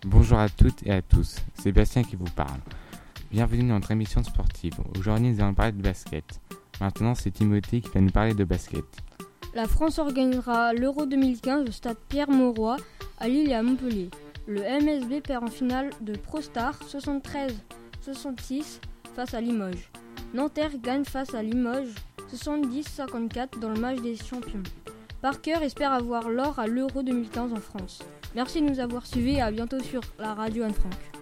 Bonjour à toutes et à tous, c'est Bastien qui vous parle. Bienvenue dans notre émission sportive. Aujourd'hui, nous allons parler de basket. Maintenant, c'est Timothée qui va nous parler de basket. La France organisera l'Euro 2015 au stade Pierre-Mauroy à Lille et à Montpellier. Le MSB perd en finale de ProStar 73-66 face à Limoges. Nanterre gagne face à Limoges 70-54 dans le match des champions. Parker espère avoir l'or à l'Euro 2015 en France. Merci de nous avoir suivis et à bientôt sur la radio Anne Frank.